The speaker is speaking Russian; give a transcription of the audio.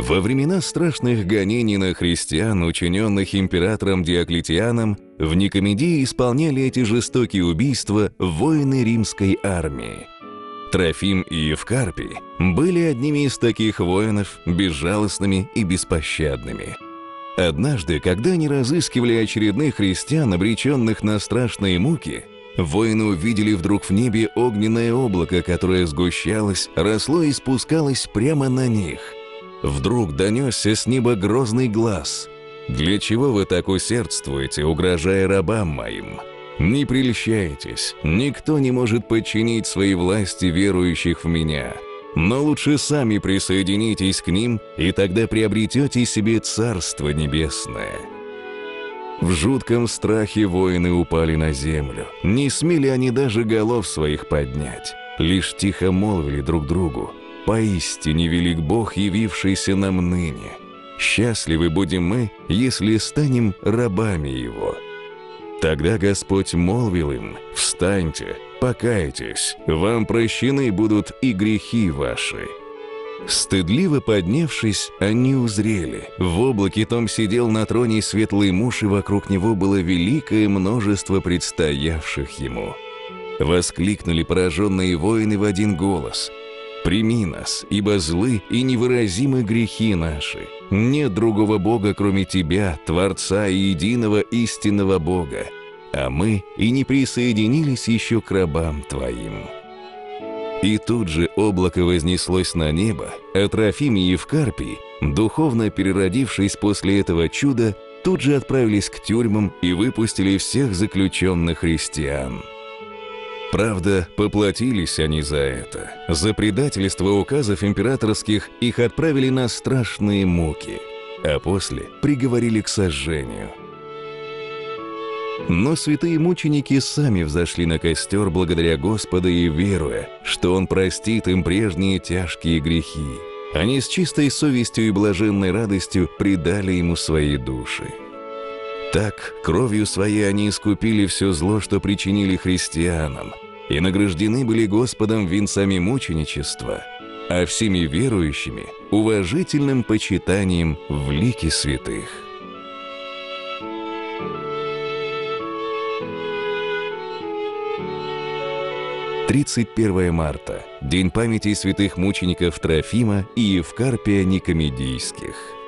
Во времена страшных гонений на христиан, учиненных императором Диоклетианом, в Никомедии исполняли эти жестокие убийства воины римской армии. Трофим и Евкарпий были одними из таких воинов, безжалостными и беспощадными. Однажды, когда они разыскивали очередных христиан, обреченных на страшные муки, воины увидели вдруг в небе огненное облако, которое сгущалось, росло и спускалось прямо на них. Вдруг донесся с неба грозный глас: «Для чего вы так усердствуете, угрожая рабам моим? Не прельщайтесь, никто не может подчинить своей власти верующих в меня. Но лучше сами присоединитесь к ним, и тогда приобретете себе Царство Небесное». В жутком страхе воины упали на землю. Не смели они даже голов своих поднять, лишь тихо молвили друг другу: «Поистине велик Бог, явившийся нам ныне. Счастливы будем мы, если станем рабами Его». Тогда Господь молвил им: «Встаньте, покайтесь, вам прощены будут и грехи ваши». Стыдливо поднявшись, они узрели: в облаке том сидел на троне светлый муж, и вокруг него было великое множество предстоявших ему. Воскликнули пораженные воины в один голос: «Прими нас, ибо злы и невыразимы грехи наши. Нет другого Бога, кроме Тебя, Творца и единого истинного Бога, а мы и не присоединились еще к рабам Твоим». И тут же облако вознеслось на небо, а Трофим и Евкарпий, духовно переродившись после этого чуда, тут же отправились к тюрьмам и выпустили всех заключенных христиан. Правда, поплатились они за это. За предательство указов императорских их отправили на страшные муки, а после приговорили к сожжению. Но святые мученики сами взошли на костер благодаря Господа и веруя, что Он простит им прежние тяжкие грехи. Они с чистой совестью и блаженной радостью предали Ему свои души. Так, кровью своей они искупили все зло, что причинили христианам, и награждены были Господом венцами мученичества, а всеми верующими – уважительным почитанием в лике святых. 31 марта – День памяти святых мучеников Трофима и Евкарпия Никомедийских.